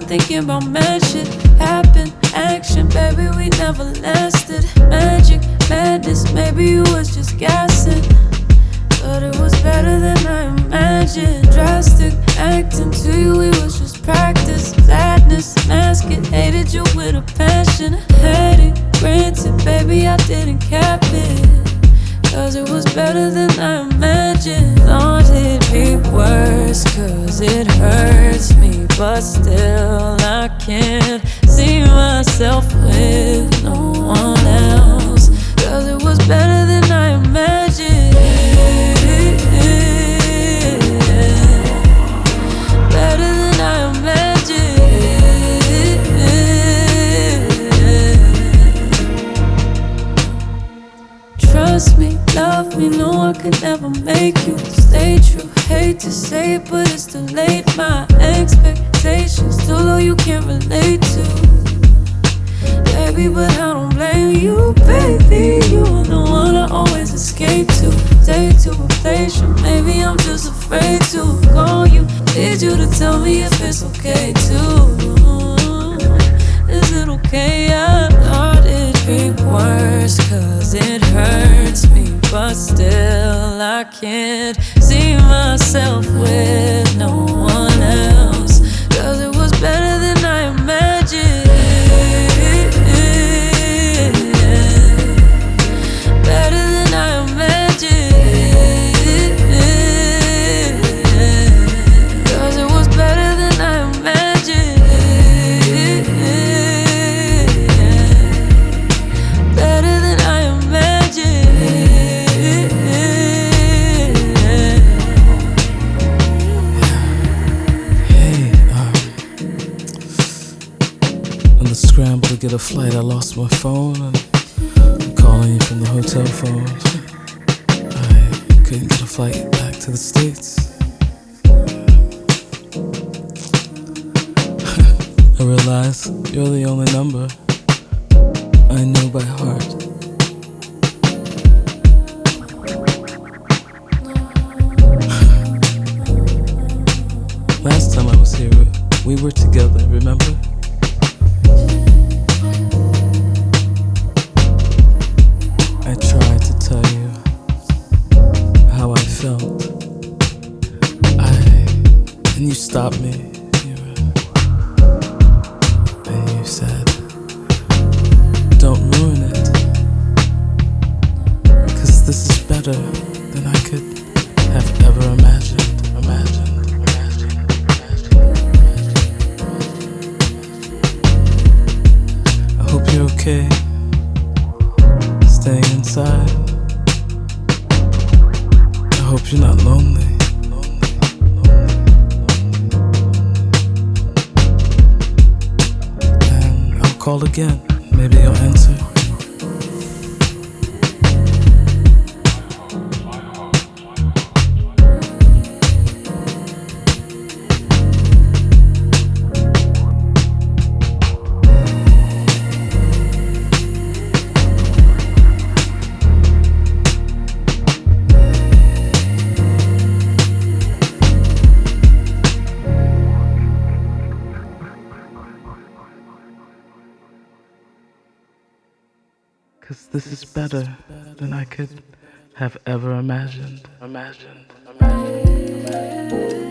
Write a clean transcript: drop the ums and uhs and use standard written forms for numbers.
thinking about mad shit. Happen, action, baby, we never lasted. Magic, madness, maybe you was just gassing. But it was better than I imagined. Drastic, acting to you, it was just practice. Sadness, mask it, hated you with a passion. Had it, granted, baby, I didn't cap it. Cause it was better than I imagined. Thought it'd be worse, cause it hurts me. But still I can't see myself with no one else. Cause it was better than I imagined. Better than I imagined. Trust me, love me, no I could never make you stay true. Hate to say it, but it's too late. My expectations too low, you can't relate to. Baby, but I don't blame you, baby. You are the one I always escape to. Day to replace you, maybe I'm just afraid to call you. Need you to tell me if it's okay too. Is it okay? I thought it'd be worse, cause it hurts me. But still I can't see myself with no one else. Cause it was better than I imagined. Better than I imagined. Cause it was better than I imagined. Better than I imagined. Hey, on the scramble to get a flight, I lost my phone, and I'm calling you from the hotel phone. I couldn't get a flight back to the States. I realize you're the only number I know by heart. Last time I was here, we were together, remember? I tried to tell you how I felt. And you stopped me. And you said, don't ruin it. Cause this is better than I could have ever imagined. I hope you're okay, staying inside. I hope you're not lonely. And I'll call again, maybe you'll answer. Cause this is better than I could have ever imagined.